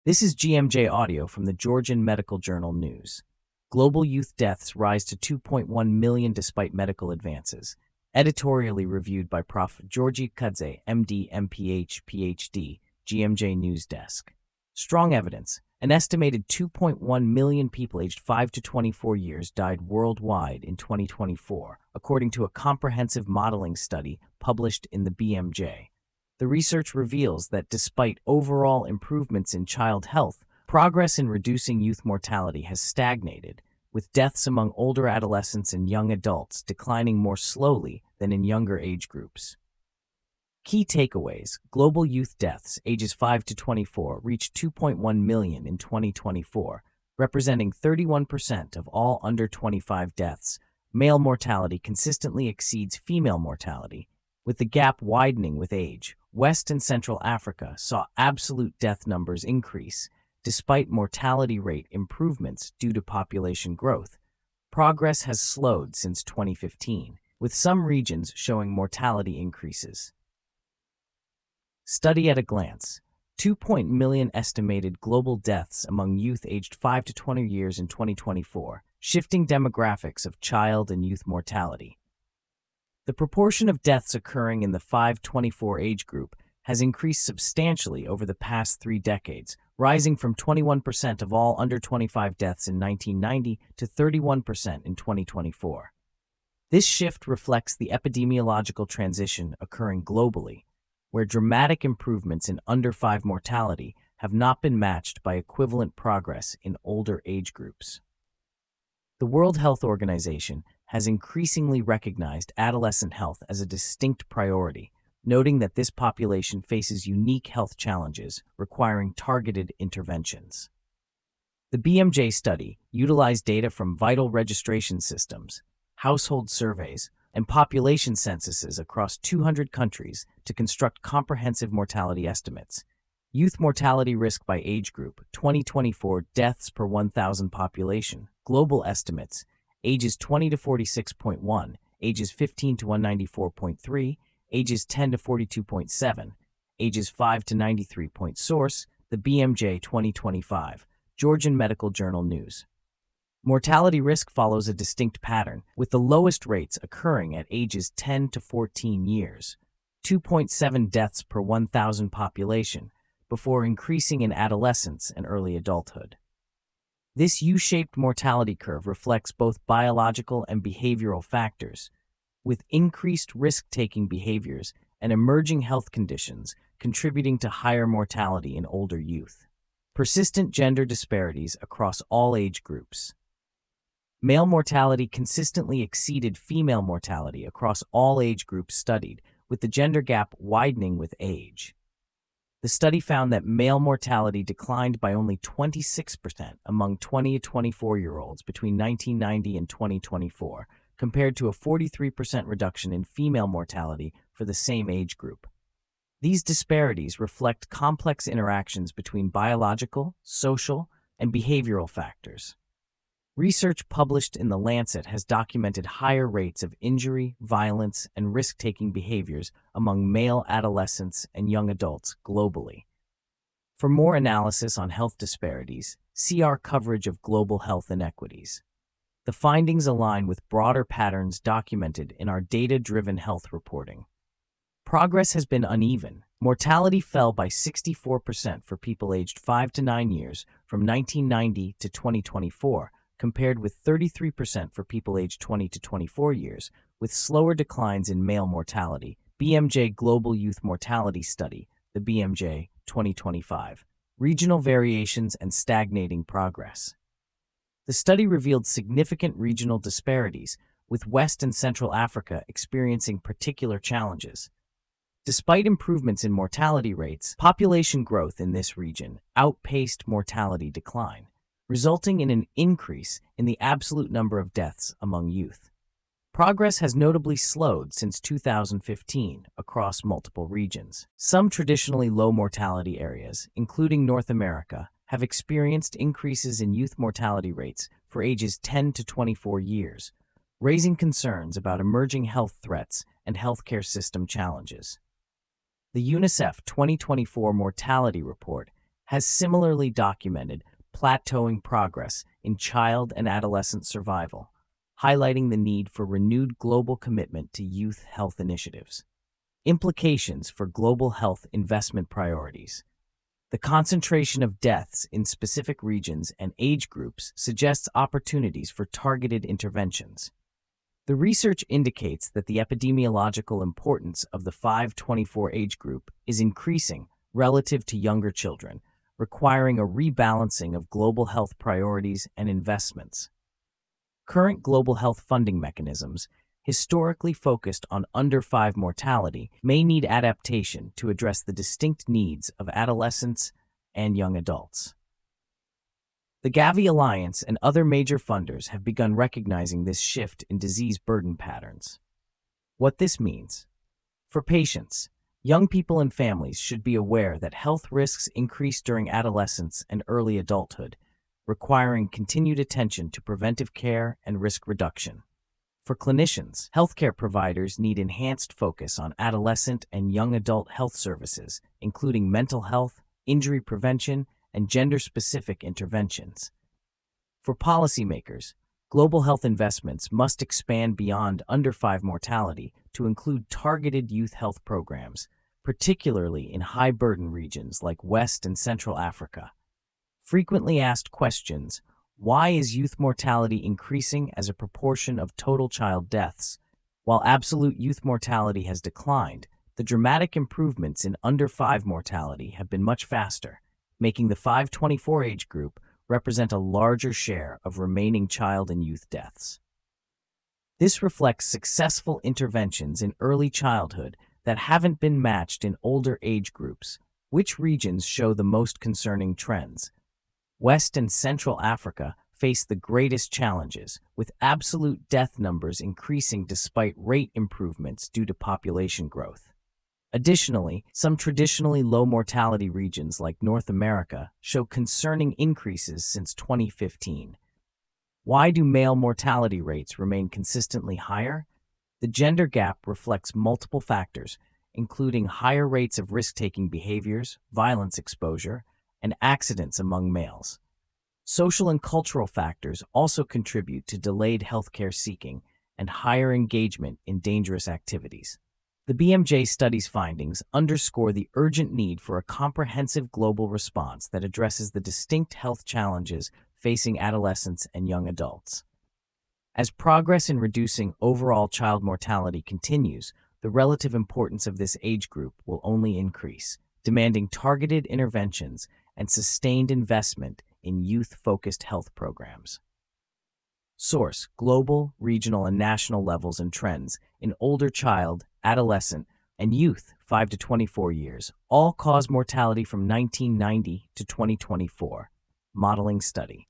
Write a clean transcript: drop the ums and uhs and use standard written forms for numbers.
This is GMJ Audio from the Georgian Medical Journal News. Global youth deaths rise to 2.1 million despite medical advances. Editorially reviewed by Prof. Georgi Kudze, MD, MPH, PhD, GMJ News Desk. Strong evidence. An estimated 2.1 million people aged 5 to 24 years died worldwide in 2024, according to a comprehensive modeling study published in the BMJ. The research reveals that despite overall improvements in child health, progress in reducing youth mortality has stagnated, with deaths among older adolescents and young adults declining more slowly than in younger age groups. Key takeaways: global youth deaths ages 5 to 24 reached 2.1 million in 2024, representing 31% of all under 25 deaths. Male mortality consistently exceeds female mortality, with the gap widening with age. West and Central Africa saw absolute death numbers increase, despite mortality rate improvements due to population growth. Progress has slowed since 2015, with some regions showing mortality increases. Study at a glance. 2 million estimated global deaths among youth aged 5 to 20 years in 2024, shifting demographics of child and youth mortality. The proportion of deaths occurring in the 5-24 age group has increased substantially over the past 3 decades, rising from 21% of all under 25 deaths in 1990 to 31% in 2024. This shift reflects the epidemiological transition occurring globally, where dramatic improvements in under 5 mortality have not been matched by equivalent progress in older age groups. The World Health Organization has increasingly recognized adolescent health as a distinct priority, noting that this population faces unique health challenges requiring targeted interventions. The BMJ study utilized data from vital registration systems, household surveys, and population censuses across 200 countries to construct comprehensive mortality estimates. Youth mortality risk by age group, 2024 deaths per 1,000 population, global estimates, ages 20 to 46.1, ages 15 to 194.3, ages 10 to 42.7, ages 5 to 93. Source: the BMJ 2025, Georgian Medical Journal News. Mortality risk follows a distinct pattern, with the lowest rates occurring at ages 10 to 14 years, 2.7 deaths per 1,000 population, before increasing in adolescence and early adulthood. This U-shaped mortality curve reflects both biological and behavioral factors, with increased risk-taking behaviors and emerging health conditions contributing to higher mortality in older youth. Persistent gender disparities across all age groups. Male mortality consistently exceeded female mortality across all age groups studied, with the gender gap widening with age. The study found that male mortality declined by only 26% among 20 to 24-year-olds between 1990 and 2024, compared to a 43% reduction in female mortality for the same age group. These disparities reflect complex interactions between biological, social, and behavioral factors. Research published in The Lancet has documented higher rates of injury, violence, and risk-taking behaviors among male adolescents and young adults globally. For more analysis on health disparities, see our coverage of global health inequities. The findings align with broader patterns documented in our data-driven health reporting. Progress has been uneven. Mortality fell by 64% for people aged 5 to 9 years from 1990 to 2024, compared with 33% for people aged 20 to 24 years, with slower declines in male mortality. BMJ Global Youth Mortality Study, the BMJ 2025. Regional variations and stagnating progress. The study revealed significant regional disparities, with West and Central Africa experiencing particular challenges. Despite improvements in mortality rates, population growth in this region outpaced mortality decline, resulting in an increase in the absolute number of deaths among youth. Progress has notably slowed since 2015 across multiple regions. Some traditionally low mortality areas, including North America, have experienced increases in youth mortality rates for ages 10 to 24 years, raising concerns about emerging health threats and healthcare system challenges. The UNICEF 2024 Mortality Report has similarly documented plateauing progress in child and adolescent survival, highlighting the need for renewed global commitment to youth health initiatives. Implications for global health investment priorities. The concentration of deaths in specific regions and age groups suggests opportunities for targeted interventions. The research indicates that the epidemiological importance of the 5-24 age group is increasing relative to younger children, requiring a rebalancing of global health priorities and investments. Current global health funding mechanisms, historically focused on under-5 mortality, may need adaptation to address the distinct needs of adolescents and young adults. The Gavi Alliance and other major funders have begun recognizing this shift in disease burden patterns. What this means. For patients, young people and families should be aware that health risks increase during adolescence and early adulthood, requiring continued attention to preventive care and risk reduction. For clinicians, healthcare providers need enhanced focus on adolescent and young adult health services, including mental health, injury prevention, and gender-specific interventions. For policymakers, global health investments must expand beyond under-5 mortality to include targeted youth health programs, particularly in high-burden regions like West and Central Africa. Frequently asked questions: why is youth mortality increasing as a proportion of total child deaths? While absolute youth mortality has declined, the dramatic improvements in under-5 mortality have been much faster, making the 5-24 age group represent a larger share of remaining child and youth deaths. This reflects successful interventions in early childhood that haven't been matched in older age groups. Which regions show the most concerning trends? West and Central Africa face the greatest challenges, with absolute death numbers increasing despite rate improvements due to population growth. Additionally, some traditionally low mortality regions like North America show concerning increases since 2015. Why do male mortality rates remain consistently higher? The gender gap reflects multiple factors, including higher rates of risk-taking behaviors, violence exposure, and accidents among males. Social and cultural factors also contribute to delayed healthcare seeking and higher engagement in dangerous activities. The BMJ study's findings underscore the urgent need for a comprehensive global response that addresses the distinct health challenges facing adolescents and young adults. As progress in reducing overall child mortality continues, the relative importance of this age group will only increase, demanding targeted interventions and sustained investment in youth-focused health programs. Source: global, regional, and national levels and trends in older child, adolescent, and youth 5 to 24 years, all-cause mortality from 1990 to 2024. Modeling study.